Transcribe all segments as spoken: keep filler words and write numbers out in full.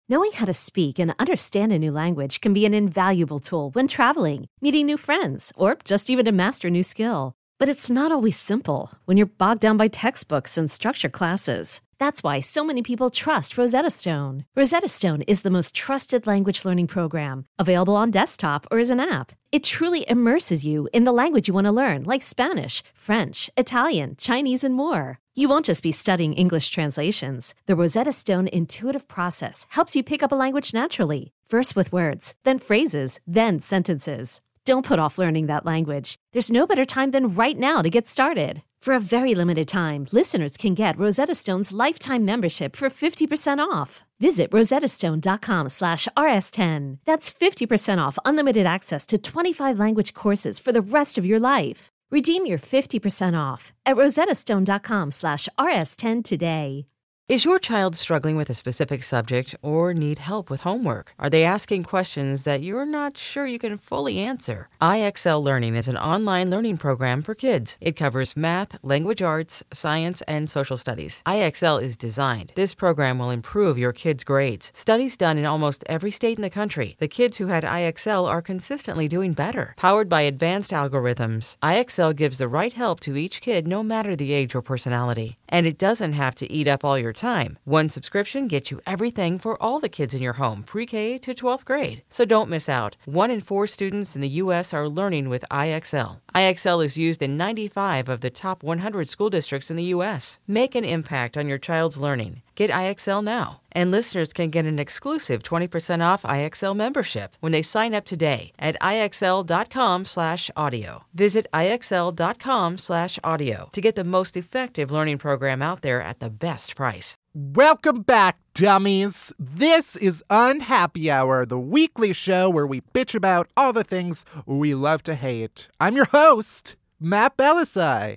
Knowing how to speak and understand a new language can be an invaluable tool when traveling, meeting new friends, or just even to master a new skill. But it's not always simple when you're bogged down by textbooks and structured classes. That's why so many people trust Rosetta Stone. Rosetta Stone is the most trusted language learning program, available on desktop or as an app. It truly immerses you in the language you want to learn, like Spanish, French, Italian, Chinese, and more. You won't just be studying English translations. The Rosetta Stone intuitive process helps you pick up a language naturally, first with words, then phrases, then sentences. Don't put off learning that language. There's no better time than right now to get started. For a very limited time, listeners can get Rosetta Stone's lifetime membership for fifty percent off. Visit rosettastone.com slash rs10. That's fifty percent off unlimited access to twenty-five language courses for the rest of your life. Redeem your fifty percent off at rosettastone.com slash rs10 today. Is your child struggling with a specific subject or need help with homework? Are they asking questions that you're not sure you can fully answer? I X L Learning is an online learning program for kids. It covers math, language arts, science, and social studies. I X L is designed. This program will improve your kids' grades. Studies done in almost every state in the country. The kids who had I X L are consistently doing better. Powered by advanced algorithms, I X L gives the right help to each kid no matter the age or personality. And it doesn't have to eat up all your time. One subscription gets you everything for all the kids in your home, pre-K to twelfth grade. So don't miss out. One in four students in the U S are learning with I X L. I X L is used in ninety-five of the top one hundred school districts in the U S. Make an impact on your child's learning. Get I X L now. And listeners can get an exclusive twenty percent off I X L membership when they sign up today at IXL.com slash audio. Visit IXL.com slash audio to get the most effective learning program out there at the best price. Welcome back, dummies. This is Unhappy Hour, the weekly show where we bitch about all the things we love to hate. I'm your host, Matt Belisai.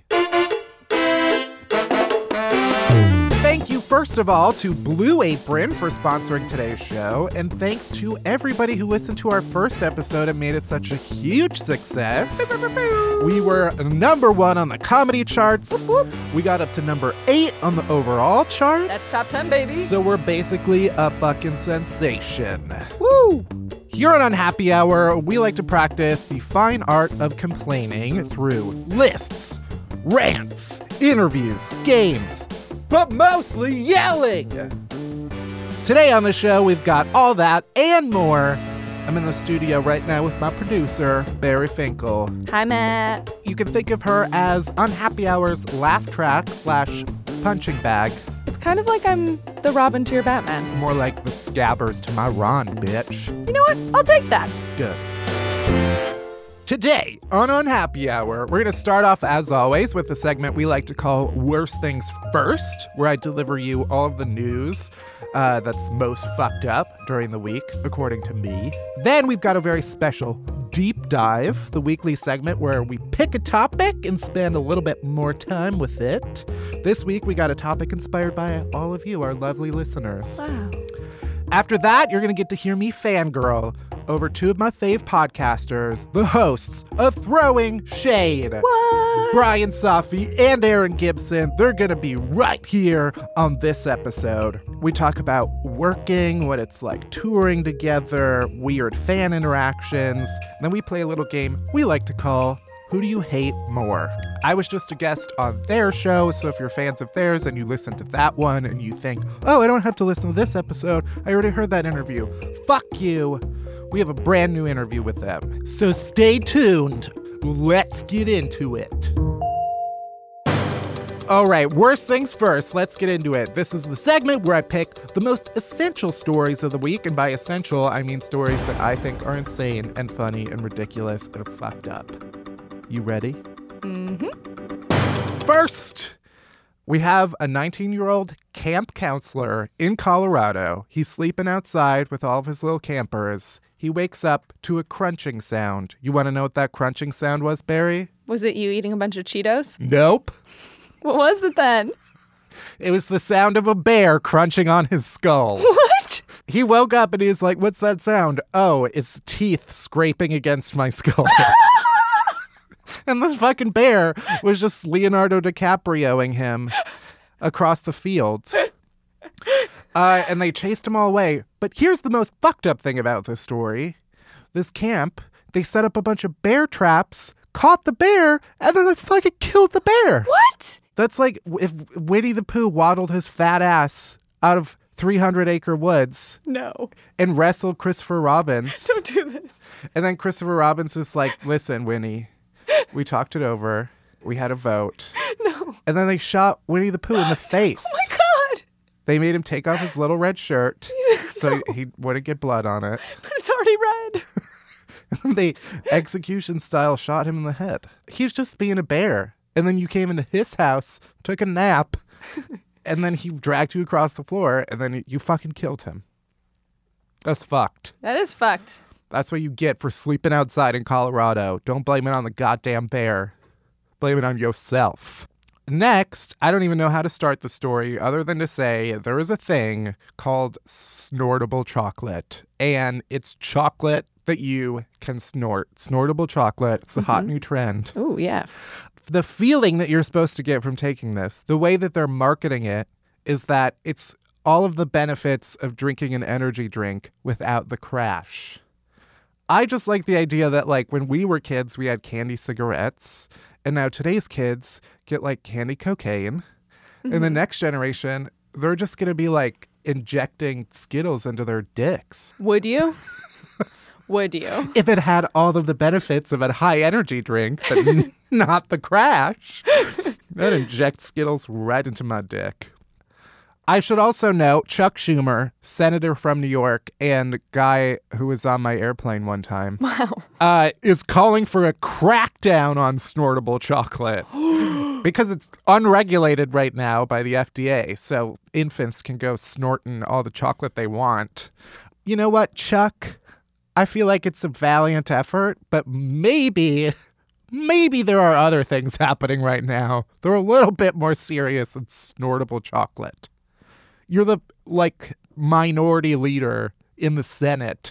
Thank you, first of all, to Blue Apron for sponsoring today's show, and thanks to everybody who listened to our first episode and made it such a huge success. We were number one on the comedy charts. We got up to number eight on the overall charts. That's top ten, baby. So we're basically a fucking sensation. Woo! Here on Unhappy Hour, we like to practice the fine art of complaining through lists, rants, interviews, games, but mostly yelling. Today on the show, we've got all that and more. I'm in the studio right now with my producer, Barry Finkel. Hi, Matt. You can think of her as Unhappy Hour's laugh track slash punching bag. It's kind of like I'm the Robin to your Batman. More like the Scabbers to my Ron, bitch. You know what? I'll take that. Good. Today on Unhappy Hour, we're going to start off, as always, with the segment we like to call Worst Things First, where I deliver you all of the news uh, that's most fucked up during the week, according to me. Then we've got a very special Deep Dive, the weekly segment where we pick a topic and spend a little bit more time with it. This week, we got a topic inspired by all of you, our lovely listeners. Wow. After that, you're going to get to hear me fangirl over two of my fave podcasters, the hosts of Throwing Shade. What? Brian Safi and Aaron Gibson. They're going to be right here on this episode. We talk about working, what it's like touring together, weird fan interactions. And then we play a little game we like to call Who Do You Hate More? I was just a guest on their show, so if you're fans of theirs and you listen to that one and you think, oh, I don't have to listen to this episode, I already heard that interview. Fuck you. We have a brand new interview with them. So stay tuned. Let's get into it. All right, worst things first. Let's get into it. This is the segment where I pick the most essential stories of the week. And by essential, I mean stories that I think are insane and funny and ridiculous and fucked up. You ready? Mm-hmm. First, we have a nineteen-year-old camp counselor in Colorado. He's sleeping outside with all of his little campers. He wakes up to a crunching sound. You want to know what that crunching sound was, Barry? Was it you eating a bunch of Cheetos? Nope. What was it then? It was the sound of a bear crunching on his skull. What? He woke up and he was like, what's that sound? Oh, it's teeth scraping against my skull. And this fucking bear was just Leonardo DiCaprioing him across the field. Uh, and they chased him all away. But here's the most fucked up thing about this story. This camp, they set up a bunch of bear traps, caught the bear, and then they fucking killed the bear. What? That's like if Winnie the Pooh waddled his fat ass out of three hundred acre woods No. and wrestled Christopher Robbins. Don't do this. And then Christopher Robbins was like, listen, Winnie, we talked it over. We had a vote. No. And then they shot Winnie the Pooh in the face. Oh my God. They made him take off his little red shirt so he, he wouldn't get blood on it. But it's already red. They execution style shot him in the head. He's just being a bear. And then you came into his house, took a nap, and then he dragged you across the floor, and then you fucking killed him. That's fucked. That is fucked. That's what you get for sleeping outside in Colorado. Don't blame it on the goddamn bear. Blame it on yourself. Next, I don't even know how to start the story other than to say there is a thing called snortable chocolate. And it's chocolate that you can snort. Snortable chocolate. It's the mm-hmm. hot new trend. Oh, yeah. The feeling that you're supposed to get from taking this, the way that they're marketing it, is that it's all of the benefits of drinking an energy drink without the crash. I just like the idea that, like, when we were kids, we had candy cigarettes, and now today's kids get, like, candy cocaine. Mm-hmm. And the next generation, they're just going to be, like, injecting Skittles into their dicks. Would you? Would you? If it had all of the benefits of a high energy drink, but n- not the crash. I'd inject Skittles right into my dick. I should also note Chuck Schumer, senator from New York and guy who was on my airplane one time, wow, uh, is calling for a crackdown on snortable chocolate because it's unregulated right now by the F D A. So infants can go snorting all the chocolate they want. You know what, Chuck? I feel like it's a valiant effort, but maybe, maybe there are other things happening right now. They're a little bit more serious than snortable chocolate. You're the, like, minority leader in the Senate.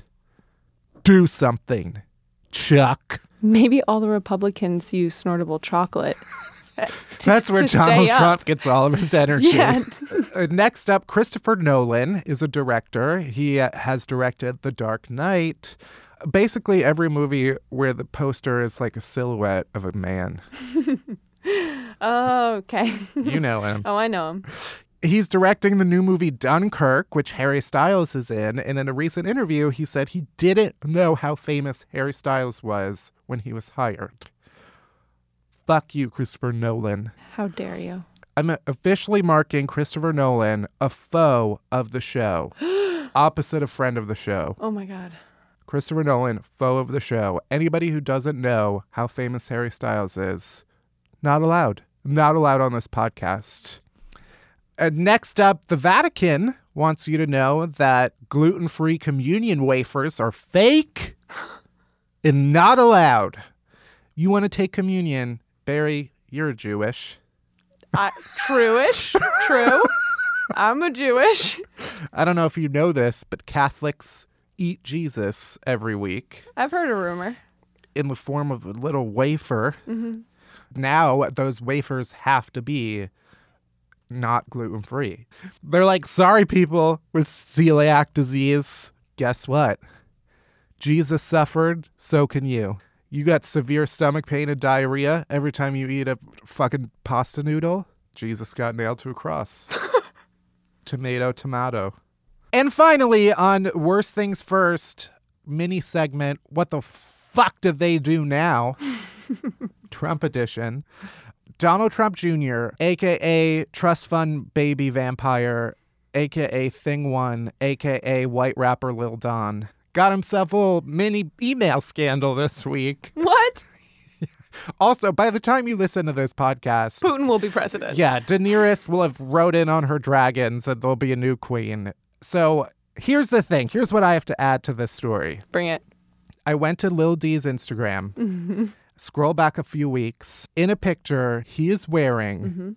Do something, Chuck. Maybe all the Republicans use snortable chocolate. To, That's where Donald Trump gets all of his energy. Yeah. uh, next up, Christopher Nolan is a director. He uh, has directed The Dark Knight. Basically every movie where the poster is like a silhouette of a man. Oh, okay. You know him. Oh, I know him. He's directing the new movie Dunkirk, which Harry Styles is in. And in a recent interview, he said he didn't know how famous Harry Styles was when he was hired. Fuck you, Christopher Nolan. How dare you? I'm officially marking Christopher Nolan a foe of the show. Opposite of friend of the show. Oh, my God. Christopher Nolan, foe of the show. Anybody who doesn't know how famous Harry Styles is, not allowed. Not allowed on this podcast. And next up, the Vatican wants you to know that gluten-free communion wafers are fake and not allowed. You want to take communion, Barry, you're Jewish. Uh, true-ish. True. I'm a Jewish. I don't know if you know this, but Catholics eat Jesus every week. I've heard a rumor. In the form of a little wafer. Mm-hmm. Now those wafers have to be not gluten-free. They're like, sorry, people with celiac disease. Guess what? Jesus suffered, so can you. You got severe stomach pain and diarrhea every time you eat a fucking pasta noodle? Jesus got nailed to a cross. Tomato, tomato. And finally, on Worst Things First, mini segment, what the fuck did they do now? Trump edition. Donald Trump Junior, a k a. Trust Fund Baby Vampire, a k a. Thing One, a k a. White Rapper Lil Don, got himself a little mini email scandal this week. What? Also, by the time you listen to this podcast, Putin will be president. Yeah, Daenerys will have rode in on her dragons and there'll be a new queen. So here's the thing. Here's what I have to add to this story. Bring it. I went to Lil D's Instagram. Mm-hmm. Scroll back a few weeks. In a picture, he is wearing mm-hmm.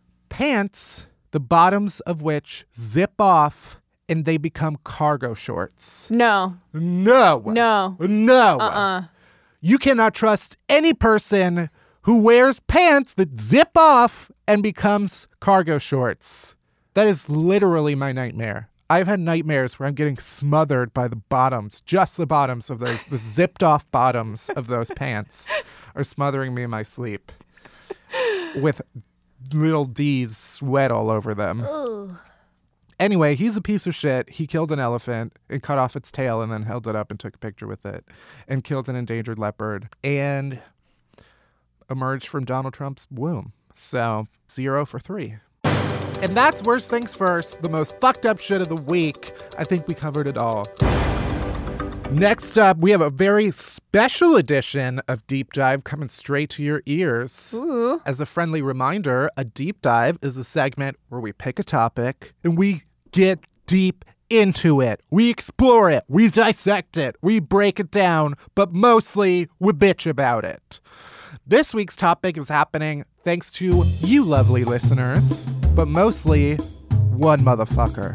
pants, the bottoms of which zip off and they become cargo shorts. No. No. No. No. Uh-uh. You cannot trust any person who wears pants that zip off and becomes cargo shorts. That is literally my nightmare. I've had nightmares where I'm getting smothered by the bottoms, just the bottoms of those, the zipped off bottoms of those pants are smothering me in my sleep with little D's sweat all over them. Ugh. Anyway, he's a piece of shit. He killed an elephant and cut off its tail and then held it up and took a picture with it and killed an endangered leopard and emerged from Donald Trump's womb. So, zero for three. And that's Worst Things First, the most fucked up shit of the week. I think we covered it all. Next up, we have a very special edition of Deep Dive coming straight to your ears. Ooh. As a friendly reminder, a deep dive is a segment where we pick a topic and we get deep into it. We explore it. We dissect it. We break it down, but mostly we bitch about it. This week's topic is happening thanks to you lovely listeners, but mostly one motherfucker.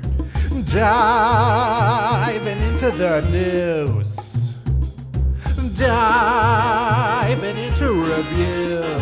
Diving into the news. Diving into reviews.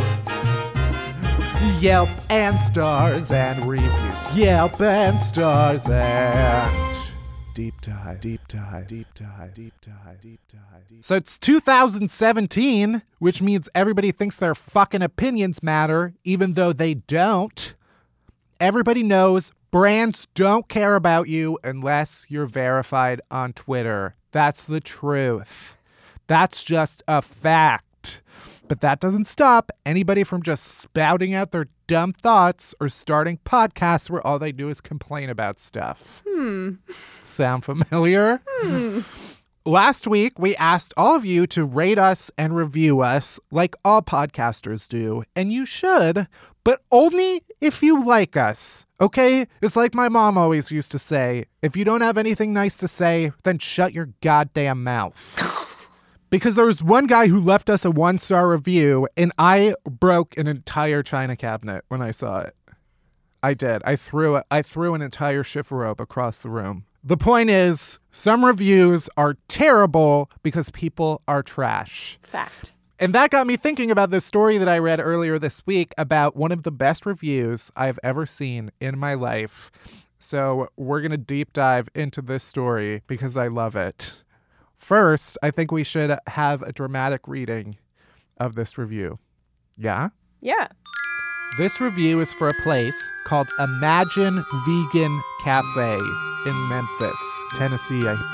Yelp and stars and reviews. Yelp and stars and deep dive, deep dive, deep dive, deep dive, deep dive. Deep. So it's two thousand seventeen, which means everybody thinks their fucking opinions matter, even though they don't. Everybody knows brands don't care about you unless you're verified on Twitter. That's the truth. That's just a fact. But that doesn't stop anybody from just spouting out their dumb thoughts or starting podcasts where all they do is complain about stuff. Hmm. Sound familiar? Hmm. Last week, we asked all of you to rate us and review us like all podcasters do. And you should, but only if you like us. Okay? It's like my mom always used to say, if you don't have anything nice to say, then shut your goddamn mouth. Because there was one guy who left us a one-star review, and I broke an entire china cabinet when I saw it. I did. I threw it. I threw an entire chifforobe across the room. The point is, some reviews are terrible because people are trash. Fact. And that got me thinking about this story that I read earlier this week about one of the best reviews I've ever seen in my life. So we're going to deep dive into this story because I love it. First, I think we should have a dramatic reading of this review. Yeah? Yeah. This review is for a place called Imagine Vegan Cafe in Memphis, Tennessee, I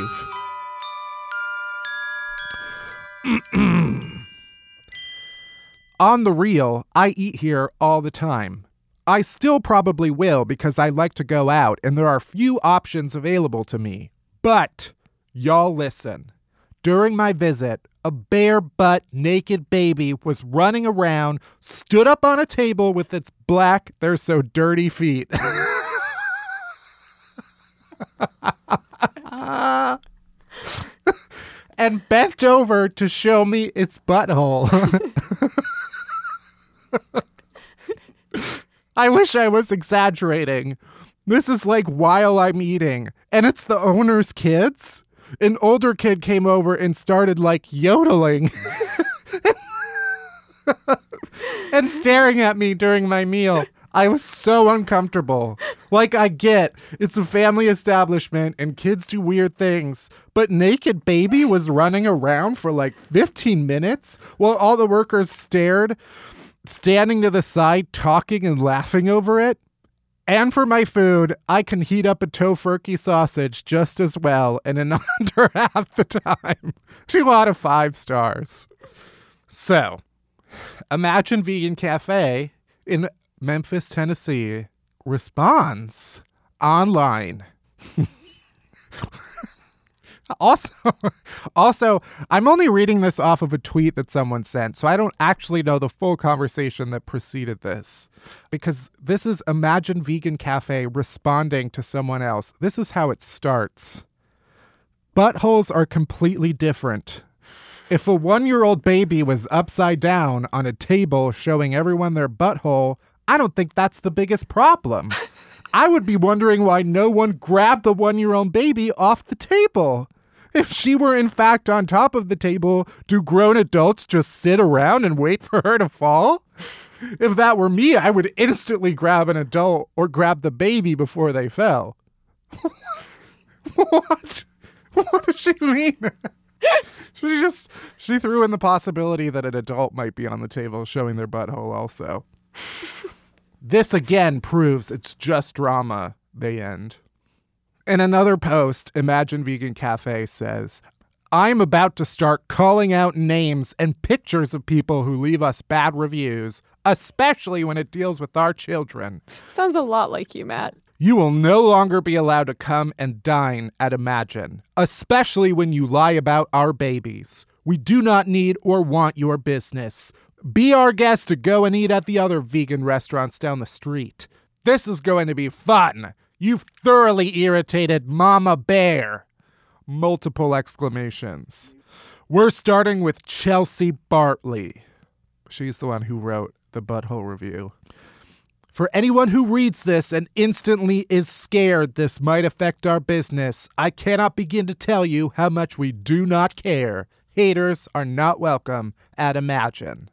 believe. On the real, I eat here all the time. I still probably will because I like to go out and there are few options available to me. But y'all listen. During my visit, a bare butt naked baby was running around, stood up on a table with its black, they're so dirty feet. And bent over to show me its butthole. I wish I was exaggerating. This is like while I'm eating, and it's the owner's kids. An older kid came over and started like yodeling and staring at me during my meal. I was so uncomfortable. Like, I get, it's a family establishment and kids do weird things, but naked baby was running around for like fifteen minutes while all the workers stared, standing to the side, talking and laughing over it. And for my food, I can heat up a tofurkey sausage just as well and in under half the time. Two out of five stars. So, Imagine Vegan Cafe in Memphis, Tennessee responds online. Also, also, I'm only reading this off of a tweet that someone sent, so I don't actually know the full conversation that preceded this. Because this is Imagine Vegan Cafe responding to someone else. This is how it starts. Buttholes are completely different. If a one-year-old baby was upside down on a table showing everyone their butthole, I don't think that's the biggest problem. I would be wondering why no one grabbed the one-year-old baby off the table. If she were in fact on top of the table, do grown adults just sit around and wait for her to fall? If that were me, I would instantly grab an adult or grab the baby before they fell. What? What does she mean? She just, she threw in the possibility that an adult might be on the table showing their butthole also. This again proves it's just drama, they end. In another post, Imagine Vegan Cafe says, I'm about to start calling out names and pictures of people who leave us bad reviews, especially when it deals with our children. Sounds a lot like you, Matt. You will no longer be allowed to come and dine at Imagine, especially when you lie about our babies. We do not need or want your business. Be our guest to go and eat at the other vegan restaurants down the street. This is going to be fun. You've thoroughly irritated Mama Bear. Multiple exclamations. We're starting with Chelsea Bartley. She's the one who wrote the butthole review. For anyone who reads this and instantly is scared this might affect our business, I cannot begin to tell you how much we do not care. Haters are not welcome at Imagine.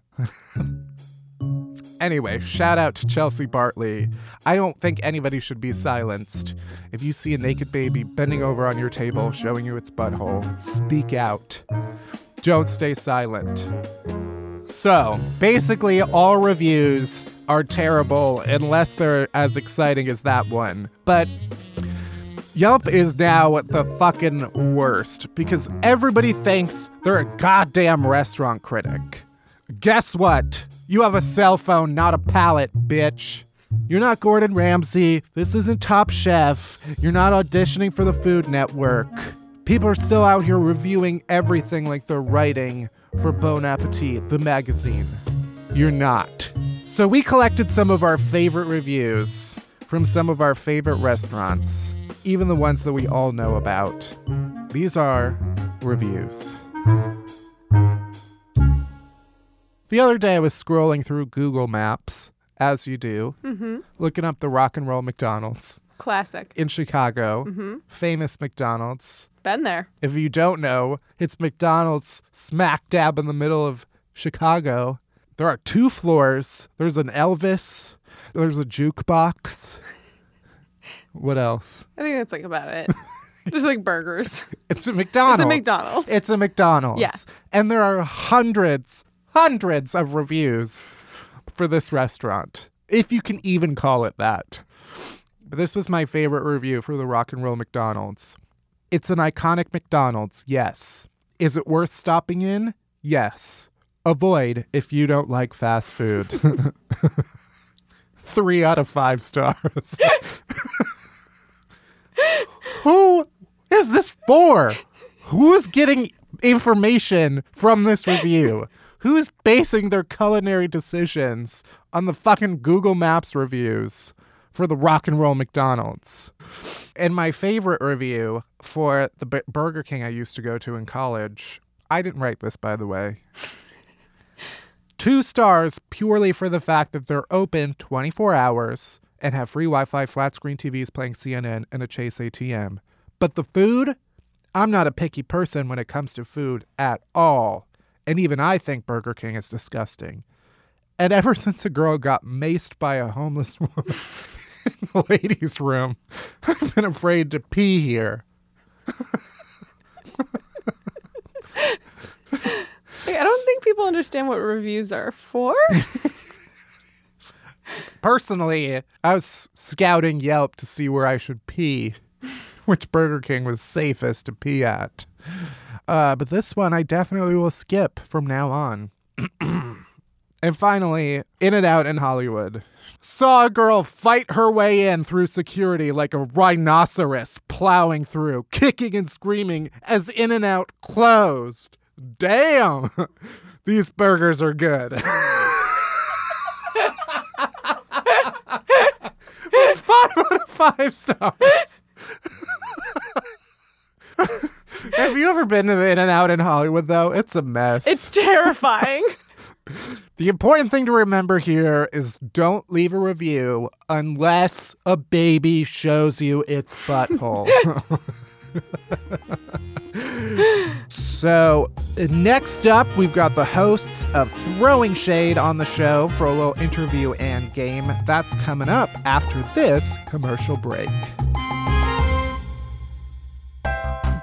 Anyway, shout out to Chelsea Bartley. I don't think anybody should be silenced. If you see a naked baby bending over on your table showing you its butthole, speak out. Don't stay silent. So, basically all reviews are terrible unless they're as exciting as that one. But Yelp is now the fucking worst because everybody thinks they're a goddamn restaurant critic. Guess what? You have a cell phone, not a palate, bitch. You're not Gordon Ramsay. This isn't Top Chef. You're not auditioning for the Food Network. People are still out here reviewing everything like they're writing for Bon Appetit, the magazine. You're not. So we collected some of our favorite reviews from some of our favorite restaurants, even the ones that we all know about. These are reviews. The other day I was scrolling through Google Maps, as you do, mm-hmm. looking up the Rock and Roll McDonald's. Classic. In Chicago. Mm-hmm. Famous McDonald's. Been there. If you don't know, it's McDonald's smack dab in the middle of Chicago. There are two floors. There's an Elvis. There's a jukebox. What else? I think that's like about it. There's like burgers. It's a McDonald's. It's a McDonald's. It's a McDonald's. Yeah. And there are hundreds, hundreds of reviews for this restaurant, if you can even call it that. But this was my favorite review for the Rock and Roll McDonald's. It's an iconic McDonald's, yes. Is it worth stopping in? Yes. Avoid if you don't like fast food. Three out of five stars. Who is this for? Who is getting information from this review? Who's basing their culinary decisions on the fucking Google Maps reviews for the Rock and Roll McDonald's? And my favorite review for the B- Burger King I used to go to in college, I didn't write this, by the way. Two stars purely for the fact that they're open twenty-four hours and have free Wi-Fi, flat screen T Vs playing C N N, and a Chase A T M. But the food? I'm not a picky person when it comes to food at all. And even I think Burger King is disgusting. And ever since a girl got maced by a homeless woman in the ladies' room, I've been afraid to pee here. Hey, I don't think people understand what reviews are for. Personally, I was scouting Yelp to see where I should pee, which Burger King was safest to pee at. Uh, but this one I definitely will skip from now on. And finally, In-N-Out in Hollywood. Saw a girl fight her way in through security like a rhinoceros plowing through, kicking and screaming as In-N-Out closed. Damn! These burgers are good. Five out of five stars. Have you ever been to the In-N-Out in Hollywood, though? It's a mess. It's terrifying. The important thing to remember here is don't leave a review unless a baby shows you its butthole. So, next up, we've got the hosts of Throwing Shade on the show for a little interview and game. That's coming up after this commercial break.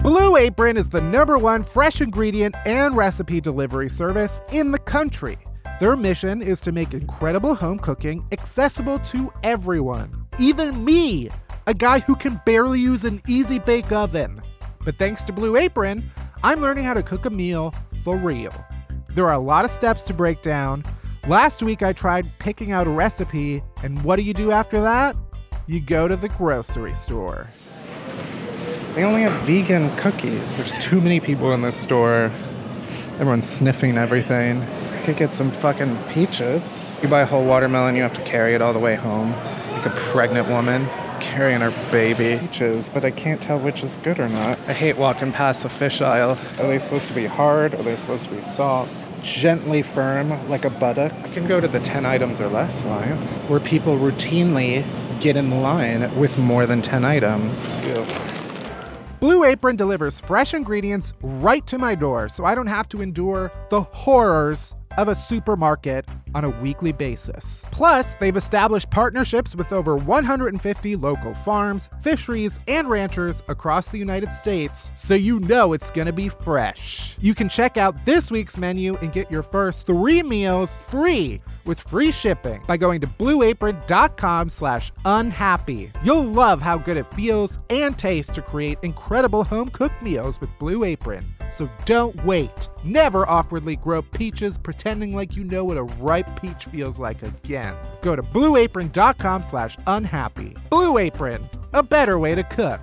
Blue Apron is the number one fresh ingredient and recipe delivery service in the country. Their mission is to make incredible home cooking accessible to everyone, even me, a guy who can barely use an easy bake oven. But thanks to Blue Apron, I'm learning how to cook a meal for real. There are a lot of steps to break down. Last week I tried picking out a recipe, and what do you do after that? You go to the grocery store. They only have vegan cookies. There's too many people in this store. Everyone's sniffing everything. I could get some fucking peaches. You buy a whole watermelon, you have to carry it all the way home. Like a pregnant woman carrying her baby. Peaches, but I can't tell which is good or not. I hate walking past the fish aisle. Are they supposed to be hard? Are they supposed to be soft? Gently firm, like a buttock? I can go to the ten items or less line, where people routinely get in the line with more than ten items. Ew. Blue Apron delivers fresh ingredients right to my door, so I don't have to endure the horrors of a supermarket on a weekly basis. Plus, they've established partnerships with over one hundred fifty local farms, fisheries, and ranchers across the United States, so you know it's gonna be fresh. You can check out this week's menu and get your first three meals free with free shipping by going to blueapron.com slash unhappy. You'll love how good it feels and tastes to create incredible home-cooked meals with Blue Apron. So don't wait. Never awkwardly grope peaches pretending like you know what a ripe peach feels like again. Go to blueapron.com slash unhappy. Blue Apron, a better way to cook.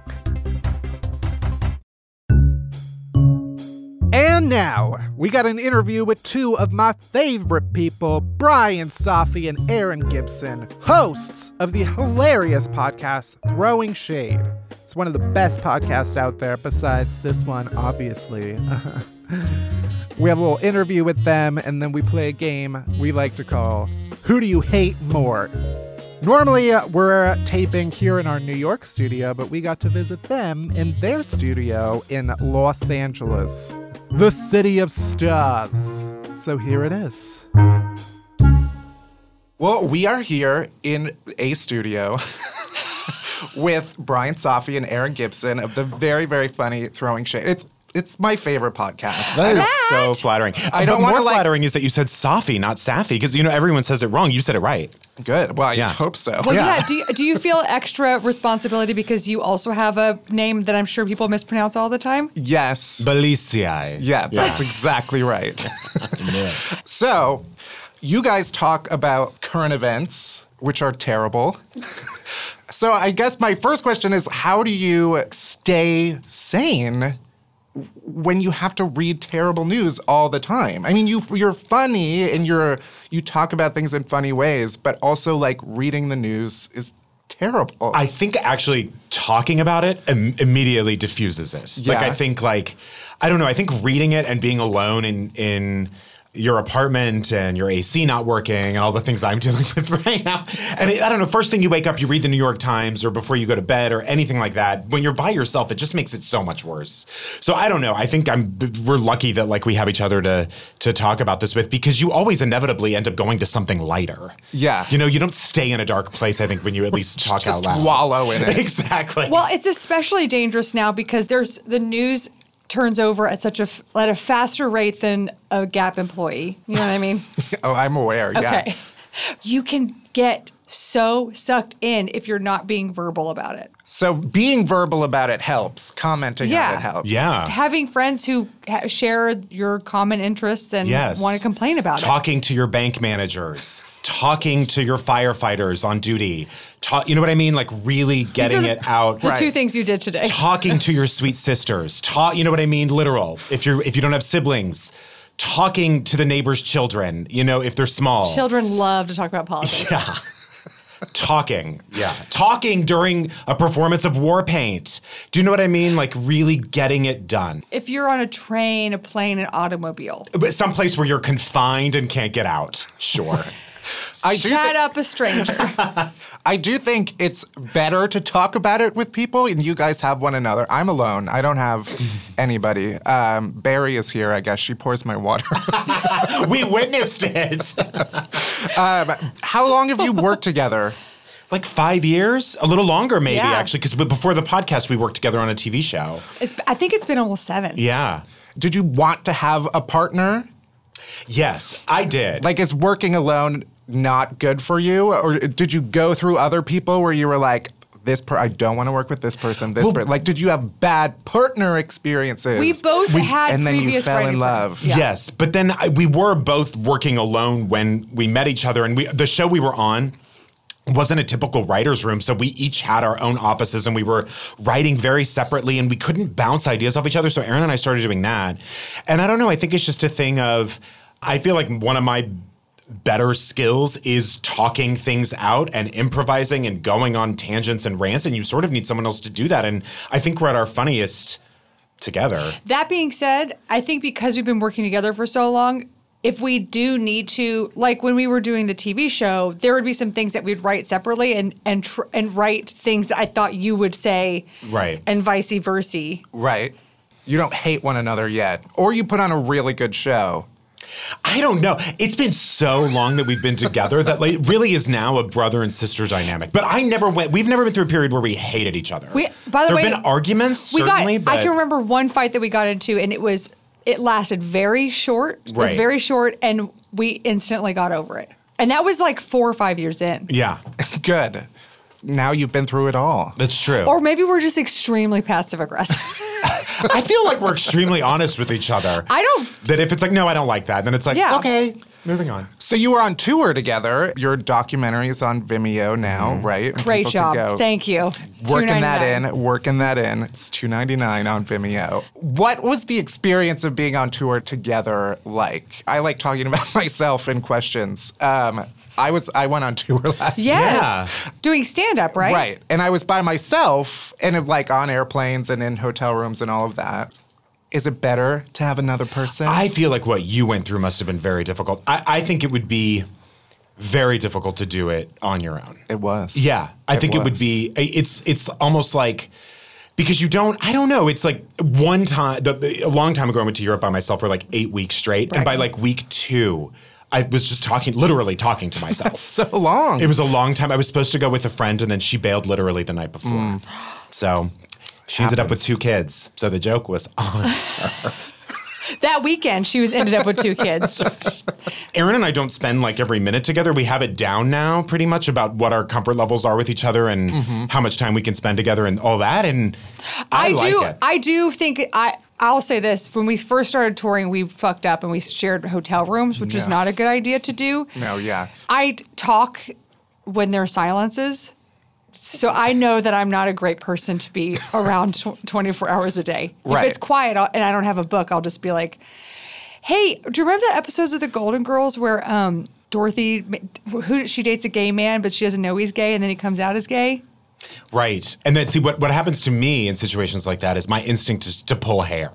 And now, we got an interview with two of my favorite people, Brian Safi and Erin Gibson, hosts of the hilarious podcast Throwing Shade. It's one of the best podcasts out there, besides this one, obviously. We have a little interview with them, and then we play a game we like to call Who Do You Hate More? Normally, uh, we're taping here in our New York studio, but we got to visit them in their studio in Los Angeles, the city of stars. So here it is. Well, we are here in a studio with Brian Safi and Erin Gibson of the very, very funny Throwing Shade. It's It's my favorite podcast. That is so flattering. I don't but more wanna, like- flattering is that you said Safi, not Safi, because, you know, everyone says it wrong. You said it right. Good. Well, I Yeah. hope so. Well, yeah. Do you, do you feel extra responsibility because you also have a name that I'm sure people mispronounce all the time? Yes. Beliciae. Yeah, that's exactly right. So, you guys talk about current events, which are terrible. So I guess my first question is, how do you stay sane when you have to read terrible news all the time? I mean, you, you're funny and you're you talk about things in funny ways, but also, like, reading the news is terrible. I think actually talking about it Im- immediately diffuses it. Yeah. Like, I think, like, I don't know, I think reading it and being alone in in your apartment and your A C not working and all the things I'm dealing with right now. And it, I don't know, first thing you wake up, you read the New York Times or before you go to bed or anything like that. When you're by yourself, it just makes it so much worse. So I don't know. I think I'm we're lucky that, like, we have each other to to talk about this with, because you always inevitably end up going to something lighter. Yeah. You know, you don't stay in a dark place, I think, when you at least talk Just out loud. wallow in it. Exactly. Well, it's especially dangerous now because there's the news turns over at such a f- at a faster rate than a Gap employee. You know what I mean? Oh, I'm aware, yeah. Okay. You can get so sucked in if you're not being verbal about it. So being verbal about it helps. Commenting Yeah. on it helps. Yeah. Having friends who ha- share your common interests and Yes. want to complain about it. Talking to your bank managers, talking to your firefighters on duty, ta- you know what I mean? Like, really These getting are the- it out. The Right. two things you did today. Talking to your sweet sisters, ta- you know what I mean? Literal. If you're if you don't have siblings, talking to the neighbors' children, you know, if they're small. Children love to talk about politics. Yeah. Talking, yeah. Talking during a performance of War Paint. Do you know what I mean? Like, really getting it done. If you're on a train, a plane, an automobile, But someplace where you're confined and can't get out. Sure. I do chat thi- up a stranger. I do think it's better to talk about it with people, and you guys have one another. I'm alone. I don't have anybody. Um, Barry is here, I guess. She pours my water. We witnessed it. um, how long have you worked together? Like five years? A little longer, maybe, Yeah. actually, because before the podcast, we worked together on a T V show. It's, I think it's been almost seven. Yeah. Did you want to have a partner? Yes, I did. Like, is working alone not good for you? Or did you go through other people where you were like, this per- I don't want to work with this person, this Well- per-. Like, did you have bad partner experiences? We both had and then you previous fell in writing love. partners. Yeah. Yes, but then I, we were both working alone when we met each other, and we the show we were on wasn't a typical writer's room, so we each had our own offices, and we were writing very separately, and we couldn't bounce ideas off each other, so Aaron and I started doing that. And I don't know, I think it's just a thing of, I feel like one of my better skills is talking things out and improvising and going on tangents and rants, and you sort of need someone else to do that, and I think we're at our funniest together. That being said, I think because we've been working together for so long, if we do need to, like when we were doing the T V show, there would be some things that we'd write separately and and tr- and write things that I thought you would say, Right. and vice versa. Right. You don't hate one another yet. Or you put on a really good show. I don't know. It's been so long that we've been together that like, it really is now a brother and sister dynamic. But I never went, we've never been through a period where we hated each other. We, by the there way, have been arguments, we certainly, got. but I can remember one fight that we got into, and it was it lasted very short. It was Right. very short, and we instantly got over it. And that was like four or five years in. yeah, Good. Now you've been through it all. that's true. Or maybe we're just extremely passive aggressive. I feel like we're extremely honest with each other. I don't. That if it's like, no, I don't like that, then it's like, Yeah. okay, moving on. So you were on tour together. Your documentary is on Vimeo now, right? And Great people can job. go Thank you. Working that two ninety-nine. in, working that in. It's two ninety-nine on Vimeo. What was the experience of being on tour together like? I like talking about myself in questions. Um, I was I went on tour last year. Yes. Doing stand up, right? Right. And I was by myself and like on airplanes and in hotel rooms and all of that. Is it better to have another person? I feel like what you went through must have been very difficult. I, I think it would be very difficult to do it on your own. It was. Yeah, I It think it would was. be. It's it's almost like because you don't. I don't know. It's like one time. The, a long time ago, I went to Europe by myself for like eight weeks straight, and by Right. like week two, I was just talking, literally talking to myself. So long. It was a long time. I was supposed to go with a friend, and then she bailed literally the night before. So she ended up with two kids. So the joke was on. That weekend, she was ended up with two kids. Aaron and I don't spend like every minute together. We have it down now pretty much about what our comfort levels are with each other and how much time we can spend together and all that. And I, like do. it. I do think I. I'll say this: when we first started touring, we fucked up and we shared hotel rooms, which is Yeah. not a good idea to do. No, yeah. I talk when there are silences, so I know that I'm not a great person to be around tw- twenty-four hours a day. Right. If it's quiet I'll, and I don't have a book, I'll just be like, "Hey, do you remember the episodes of The Golden Girls where um, Dorothy, who she dates a gay man, but she doesn't know he's gay, and then he comes out as gay?" Right. And then see what, what happens to me in situations like that is my instinct is to pull hair.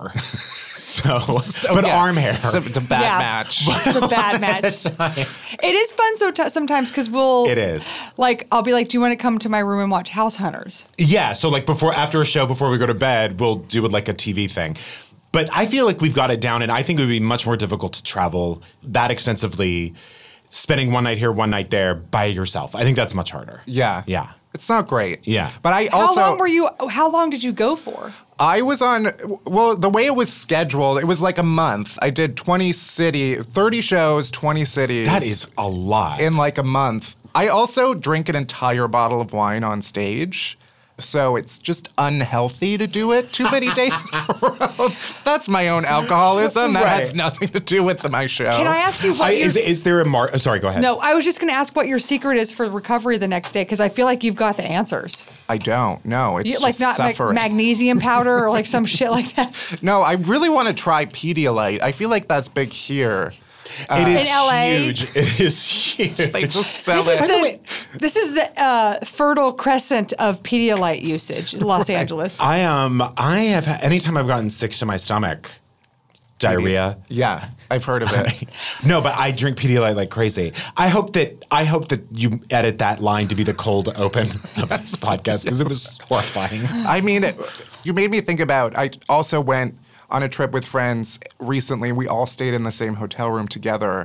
so, but yeah. arm hair. It's a, it's a bad Yeah. match. It's a bad match. It is fun so t- sometimes because we'll. It is. Like, I'll be like, "Do you want to come to my room and watch House Hunters?" Yeah. So like before, after a show, before we go to bed, we'll do like a T V thing. But I feel like we've got it down, and I think it would be much more difficult to travel that extensively, spending one night here, one night there by yourself. I think that's much harder. Yeah. Yeah. It's not great. Yeah. But I How also long were you? How long did you go for? I was on well, the way it was scheduled, it was like a month. I did twenty city, thirty shows, twenty cities. That is a lot. in like a month. I also drink an entire bottle of wine on stage. So it's just unhealthy to do it too many days in a row. That's my own alcoholism. That has Right. nothing to do with the, my show. Can I ask you what I, your is, is there a mar- oh, sorry, go ahead. No, I was just going to ask what your secret is for recovery the next day because I feel like you've got the answers. I don't. No, it's You, just like not mag- suffering. magnesium powder or like some shit like that. no, I really want to try Pedialyte. I feel like that's big here. It is In L A? huge. It is huge. They just sell This is it. the this is the uh, fertile crescent of Pedialyte usage in Los Angeles. I um I have had, anytime I've gotten sick to my stomach, diarrhea. Yeah, I've heard of it. No, but I drink Pedialyte like crazy. I hope that I hope that you edit that line to be the cold open of this podcast because it was horrifying. I mean, it, you made me think about. I also went on a trip with friends recently. We all stayed in the same hotel room together,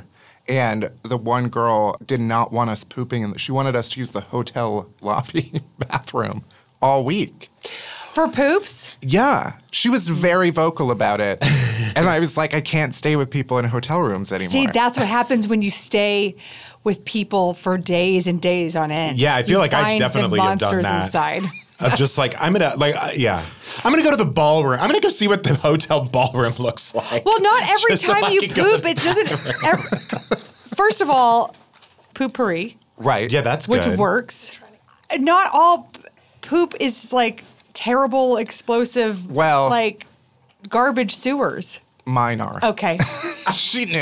And the one girl did not want us pooping. In the, she wanted us to use the hotel lobby bathroom all week. For poops? Yeah. She was very vocal about it. And I was like, I can't stay with people in hotel rooms anymore. See, that's what happens when you stay with people for days and days on end. Yeah, I feel You like I find definitely the have done monsters that. inside. Of just like, I'm going to, like, uh, yeah. I'm going to go to the ballroom. I'm going to go see what the hotel ballroom looks like. Well, not every Just so time I you can go poop, to it doesn't. Ever, first of all, poopery, right. Yeah, that's which good. works. Not all p- poop is like terrible, explosive, Well- like garbage sewers. Mine are. Okay. She knew.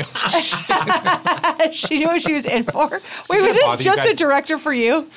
She knew what she was in for. Wait, gonna was it bother you just a guys? director for you?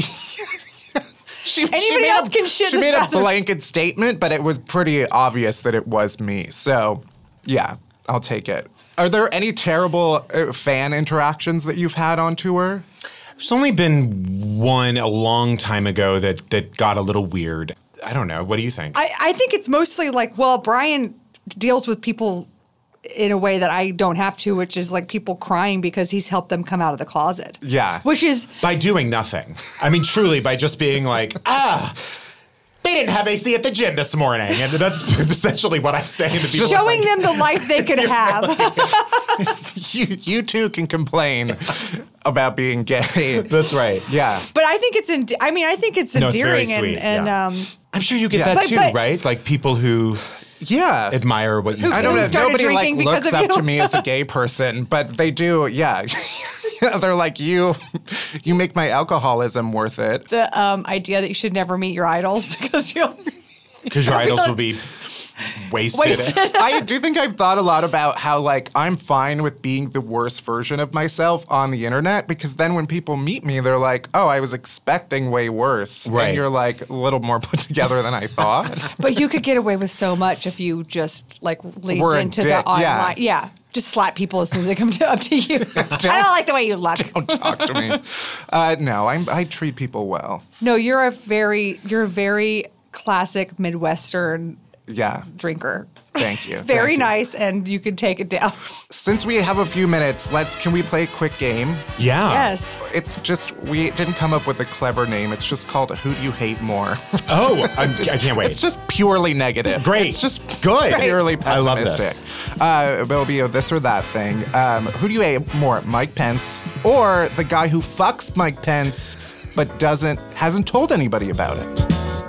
She, Anybody she made else a, can shit She in this made a bathroom. blanket statement, but it was pretty obvious that it was me. So, yeah, I'll take it. Are there any terrible uh, fan interactions that you've had on tour? There's only been one a long time ago that, that got a little weird. I don't know. What do you think? I, I think it's mostly like, well, Brian deals with people in a way that I don't have to, which is like people crying because he's helped them come out of the closet. Yeah. Which is, By doing nothing. I mean, truly, by just being like, ah, they didn't have A C at the gym this morning. And that's essentially what I say to people. showing like, them the life they could have. You, you too can complain about being gay. That's right. Yeah. But I think it's, en- I mean, I think it's No, it's very endearing sweet, and, and yeah. um, I'm sure you get Yeah. that But- too, but- right? Like people who Yeah. admire what you Who- I do. don't who know. started Nobody like drinking because looks of up you? to me as a gay person, but they do. Yeah. They're like, you you make my alcoholism worth it. the um, idea that you should never meet your idols because you'll Because your idols will be wasted. wasted. I do think I've thought a lot about how, like, I'm fine with being the worst version of myself on the internet because then when people meet me, they're like, oh, I was expecting way worse. Right. And you're like a little more put together than I thought. But you could get away with so much if you just like leaned Were a into dick, the online. yeah. Yeah. Just slap people as soon as they come to, up to you. I don't like the way you look. Don't talk to me. Uh, no, I'm, I treat people well. No, you're a very you're a very classic Midwestern Yeah. drinker. Thank you. Very Thank you. nice, and you can take it down. Since we have a few minutes, let's can we play a quick game? Yeah. Yes. It's just we didn't come up with a clever name. It's just called Who Do You Hate More? Oh, I'm, I can't wait. It's just purely negative. Great. It's just Good. purely I love pessimistic. this. Uh, it'll be a this or that thing. Um, who do you hate more, Mike Pence or the guy who fucks Mike Pence but doesn't hasn't told anybody about it?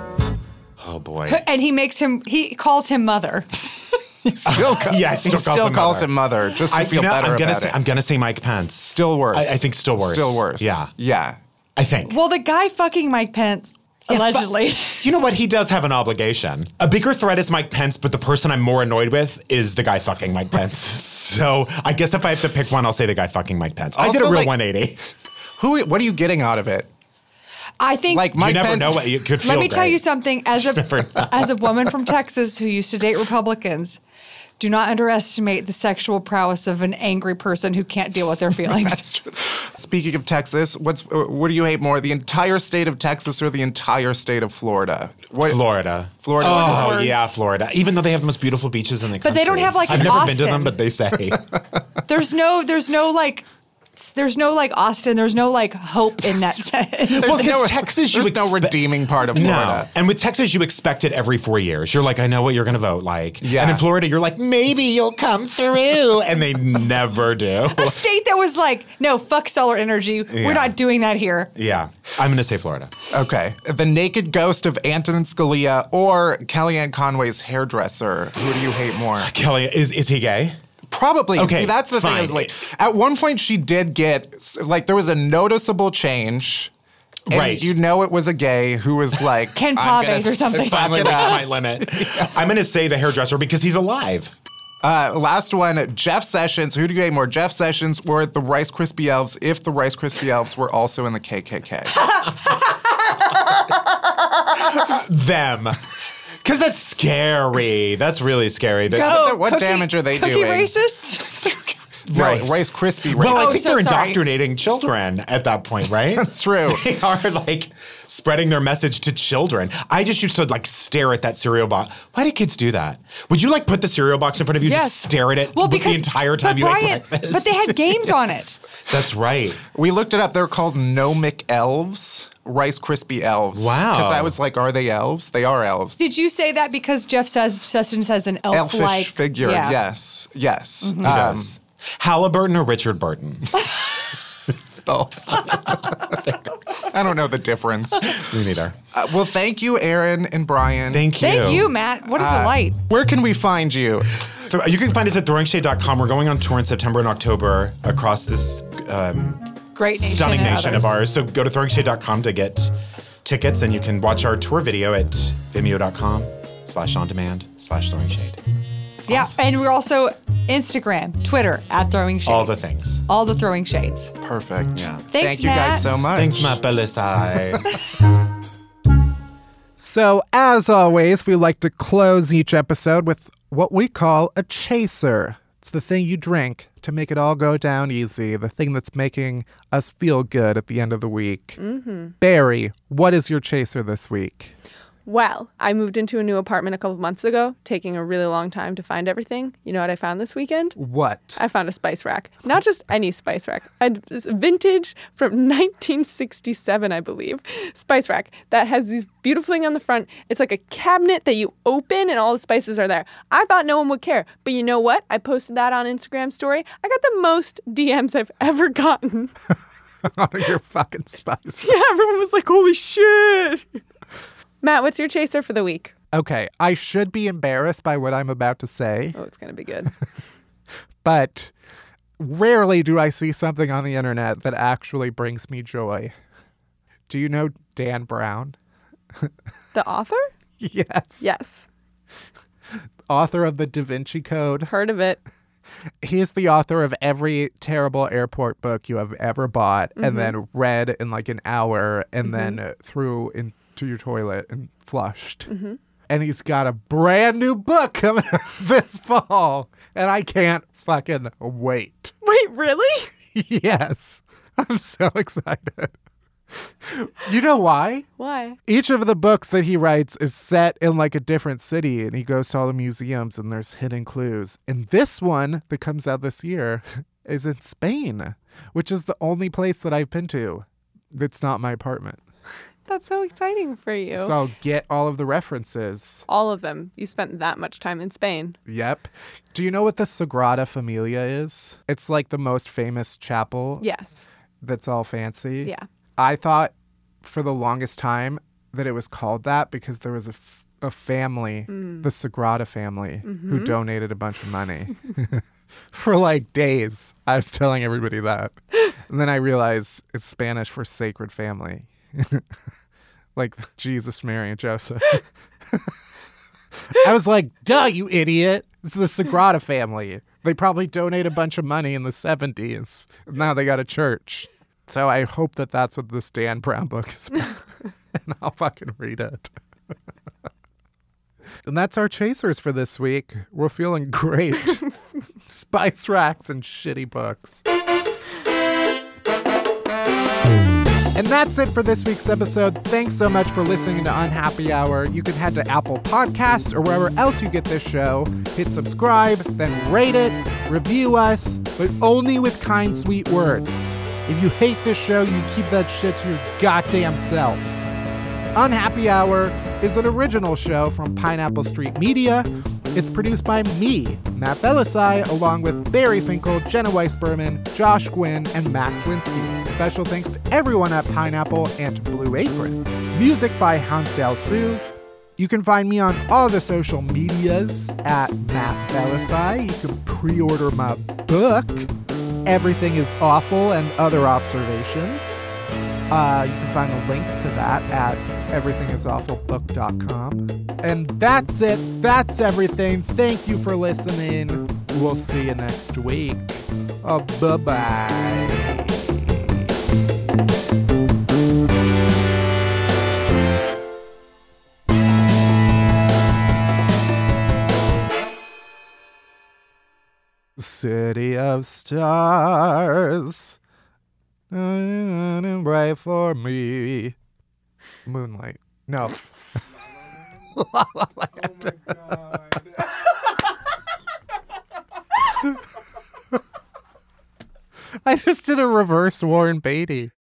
Oh boy. And he makes him he calls him mother. He still, ca- Yeah, he still he calls still him calls mother. him mother just to I, feel you know, better I'm gonna about say it. I'm gonna say Mike Pence. Still worse. I, I think still worse. Still worse. Yeah. Yeah. I think. Well, the guy fucking Mike Pence, Yeah, allegedly. but you know what? He does have an obligation. A bigger threat is Mike Pence, but the person I'm more annoyed with is the guy fucking Mike Pence. So I guess if I have to pick one, I'll say the guy fucking Mike Pence. I did a Also, real like- one eighty. Who? What are you getting out of it? I think Like You Mike never Pence. know what you could feel. Let me tell great. you something. As a never know. as a woman from Texas who used to date Republicans, do not underestimate the sexual prowess of an angry person who can't deal with their feelings. That's true. Speaking of Texas, what's uh, what do you hate more, the entire state of Texas or the entire state of Florida? What, Florida. Florida. Oh, worse. yeah, Florida. Even though they have the most beautiful beaches in the country. But they don't have, like, I've in never been to Austin. them, but they say. There's no there's no like there's no like Austin. There's no like hope in that. There's Well, 'cause no, Texas, you there's no expe- redeeming part of No. Florida. And with Texas, you expect it every four years. You're like, I know what you're going to vote like. Yeah. And in Florida, you're like, maybe you'll come through. And they never do. a state that was like, no, fuck solar energy. Yeah. We're not doing that here. Yeah. I'm going to say Florida. Okay. The naked ghost of Antonin Scalia or Kellyanne Conway's hairdresser. Who do you hate more? Kelly, is, is he gay? Probably. Okay, See, that's the thing. I fine. was like, at one point, she did get like there was a noticeable change. And Right. you know it was a gay who was like Ken I'm gonna Paves or something. suck Finally it reached up. my limit. I'm going to say the hairdresser because he's alive. Uh, last one, Jeff Sessions. Who do you hate more, Jeff Sessions or the Rice Krispie Elves if the Rice Krispie Elves were also in the K K K? Them. Because that's scary. That's really scary. That- Go. What cookie- damage are they cookie doing? racists? No, Right. Rice Krispie. Well, I Oh, think so they're sorry. indoctrinating children at that point, right? That's true. They are like spreading their message to children. I just used to like stare at that cereal box. Why do kids do that? Would you like put the cereal box in front of you, Yes. just stare at it Well, the because entire time but you Brian, ate breakfast? but they had games on it. That's right. We looked it up. They're called Gnomic Elves, Rice Krispie Elves. Wow. Because I was like, are they elves? They are elves. Did you say that because Jeff says Sessions has an elf-like Elfish figure. Yeah. Yes. Yes. He does. Halliburton or Richard Burton? Both. I don't know the difference. Me neither. Uh, well, thank you, Aaron and Brian. Thank you. Thank you, Matt. What a Uh, delight. Where can we find you? So you can find us at throwing shade dot com. We're going on tour in September and October across this um, Great nation stunning and nation others. of ours. So go to throwing shade dot com to get tickets, and you can watch our tour video at vimeo dot com slash on demand slash throwing shade. Yeah, and we're also Instagram, Twitter, at Throwing Shade. All the things. All the Throwing Shades. Perfect. Yeah. Thanks, Thank you Matt. guys so much. Thanks, Matt Belisai. So, as always, we like to close each episode with what we call a chaser. It's the thing you drink to make it all go down easy, the thing that's making us feel good at the end of the week. Mm-hmm. Barry, what is your chaser this week? Well, I moved into a new apartment a couple of months ago, taking a really long time to find everything. You know what I found this weekend? What? I found a spice rack. Not just any spice rack. A this vintage from nineteen sixty-seven, I believe, spice rack that has these beautiful thing on the front. It's like a cabinet that you open and all the spices are there. I thought no one would care. But you know what? I posted that on Instagram story. I got the most D Ms I've ever gotten. Oh, your fucking spice. Yeah, everyone was like, holy shit. Matt, what's your chaser for the week? Okay, I should be embarrassed by what I'm about to say, Oh, it's going to be good. but rarely do I see something on the internet that actually brings me joy. Do you know Dan Brown? The author? Yes. Yes. Author of the Da Vinci Code. Heard of it. He is the author of every terrible airport book you have ever bought and then read in like an hour and then uh, threw into your toilet and flushed. And he's got a brand new book coming out this fall. And I can't fucking wait. Wait, really? Yes. I'm so excited. You know why? Why? Each of the books that he writes is set in like a different city and he goes to all the museums and there's hidden clues. And this one that comes out this year is in Spain, which is the only place that I've been to that's not my apartment. That's so exciting for you. So I'll get all of the references. All of them. You spent that much time in Spain. Yep. Do you know what the Sagrada Familia is? It's like the most famous chapel Yes. that's all fancy. Yeah. I thought for the longest time that it was called that because there was a, f- a family, the Sagrada family, who donated a bunch of money. For like days, I was telling everybody that. And then I realized it's Spanish for sacred family. Like Jesus, Mary, and Joseph. I was like, duh, you idiot. It's the Sagrada family. They probably donated a bunch of money in the seventies. Now they got a church. So I hope that that's what this Dan Brown book is about. And I'll fucking read it. And that's our chasers for this week. We're feeling great. Spice racks and shitty books. And that's it for this week's episode. Thanks so much for listening to Unhappy Hour. You can head to Apple Podcasts or wherever else you get this show. Hit subscribe, then rate it, review us, but only with kind, sweet words. If you hate this show, you keep that shit to your goddamn self. Unhappy Hour is an original show from Pineapple Street Media. It's produced by me, Matt Belisai, along with Barry Finkel, Jenna Weiss-Berman, Josh Gwynn, and Max Linsky. Special thanks to everyone at Pineapple and to Blue Apron. Music by Hansdale Sue. You can find me on all the social medias at Matt Belisai. You can pre-order my book, Everything is Awful and Other Observations. Uh, you can find the links to that at everything is awful book dot com. And that's it. That's everything. Thank you for listening. We'll see you next week. Oh, bye-bye. city of stars, bright for me. Moonlight. No. La La Land. I just did a reverse Warren Beatty.